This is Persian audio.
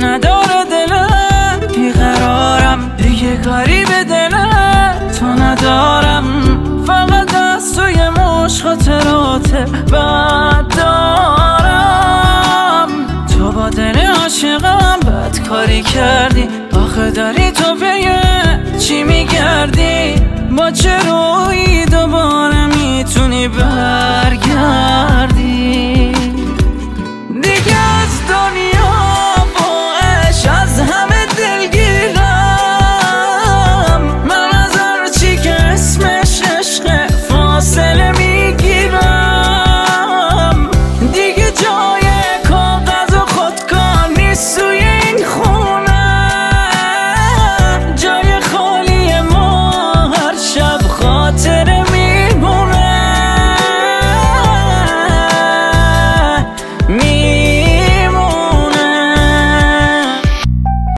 نداره دلم، بیقرارم دیگه کاری به دلم تو ندارم، فقط از توی مش خاطرات بد دارم. تو با دل عاشقم بد کاری کردی، آخه داری تو به چی میگردی؟ با چه رویی دوباره میتونی برگردی؟